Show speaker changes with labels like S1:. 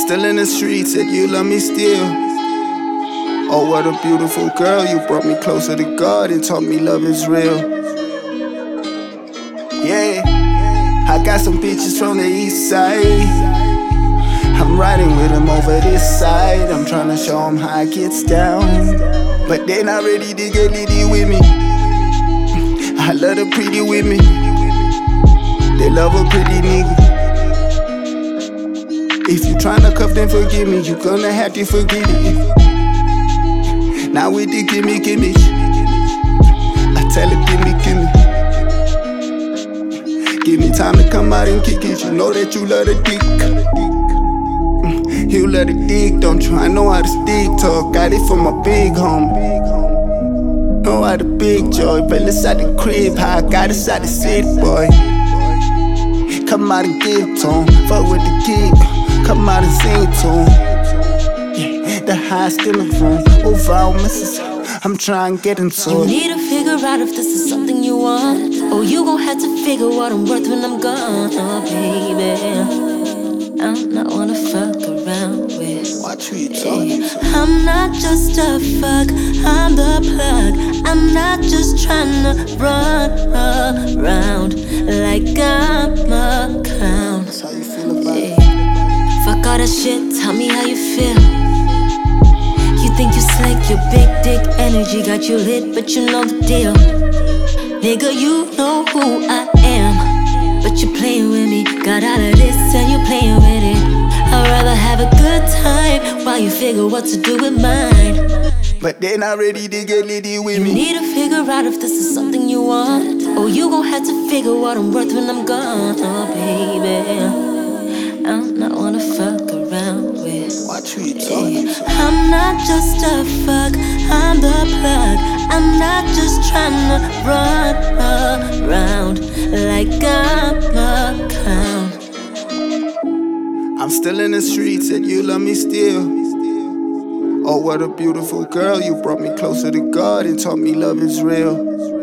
S1: still in the streets, said you love me still. Oh, what a beautiful girl, you brought me closer to God and taught me love is real. Yeah, I got some bitches from the east side. I'm riding with them over this side. I'm tryna show them how it gets down, but they not ready to get litty with me. I love the pretty with me. They love a pretty nigga. If you tryna cuff, then forgive me. You gonna have to forget it. Now with the gimme. I tell her gimme. Give me time to come out and kick it. You know that you love the dick. You love the dick, don't you? I know how to stick talk. Got it from my big homie. Know how the big joy. Fell inside the crib, how I got inside the city, boy. Come out and give to him. Fuck with the kid. Come out and sing to him. Yeah, the highest in the room. Over on Mrs. I'm trying to get into
S2: You
S1: it.
S2: need to figure out if this is something you want, or you gon' have to figure what I'm worth when I'm gone, oh, baby. I'm not wanna fuck around with.
S1: Watch who you talking to.
S2: I'm not just a fuck, I'm the plug. I'm not just tryna run around like I'm a clown.
S1: That's how you feel about it.
S2: Fuck all that shit, tell me how you feel. You think you slick, your big dick energy got you lit, but you know the deal. Nigga, you know who I am, but you playing with me. Got all of this and you playing with it. I'd rather have a good time while you figure what to do with mine.
S1: But they not ready to get litty with
S2: You
S1: me.
S2: need to figure out if this is something you want, or you gon' have to figure what I'm worth when I'm gone, oh baby. I'm not wanna fuck around with.
S1: Watch who you talking to.
S2: I'm not just a fuck, I'm the plug. I'm not just tryna run around like I'm a clown.
S1: I'm still in the streets, said you love me still. Oh, what a beautiful girl, you brought me closer to God and taught me love is real.